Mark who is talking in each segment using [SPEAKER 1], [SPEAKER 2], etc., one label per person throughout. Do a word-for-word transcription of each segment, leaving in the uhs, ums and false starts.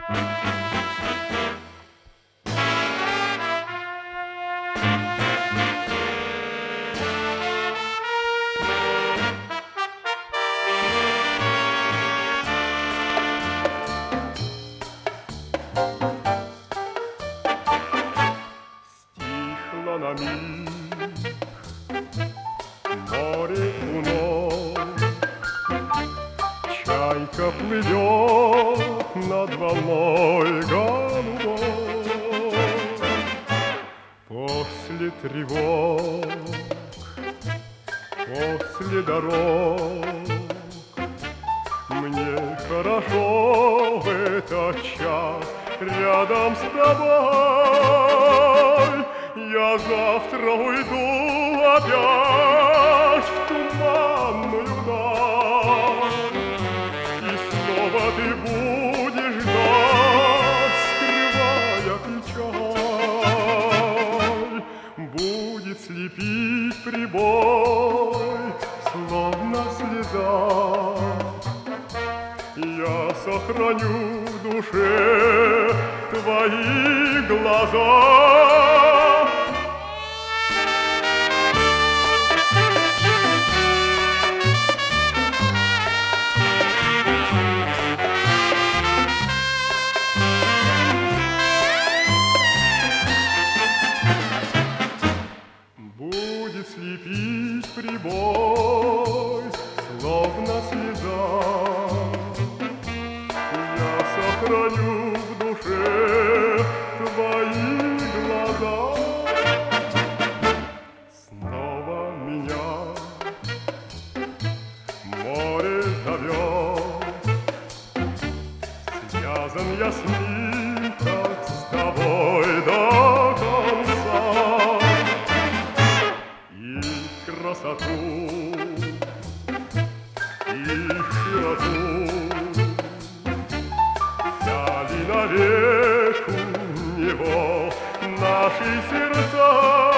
[SPEAKER 1] Стихло на миг море вновь, чайка плывет над волной голубой. После тревог, после дорог мне хорошо в этот час рядом с тобой. Я завтра уйду опять в туманную даль, и снова ты будешь ждать, скрывая печаль. Будет слепить прибой, словно слеза. Я сохраню в душе твои глаза. Будет слепить прибой, словно слеза. Я сохраню в душе твои глаза. Снова меня море зовет. Связан я с ним, как с тобой до конца. И красоту, и широту взяли навек у него наши сердца.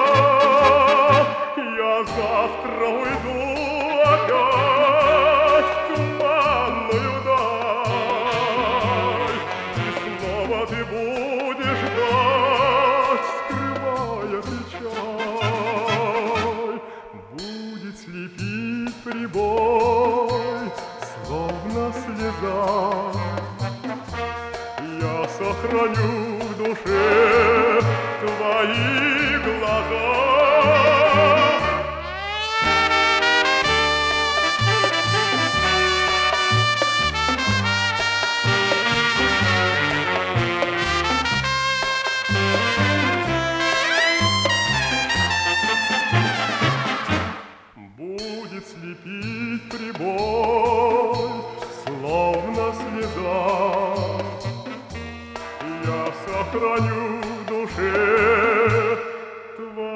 [SPEAKER 1] Я завтра уйду опять в туманную даль, и снова ты будешь ждать, скрывая печаль. Будет слепить прибой, словно слеза. Я сохраню в душе твои глаза. Будет слепить прибой, словно слеза. Я сохраню в душе твои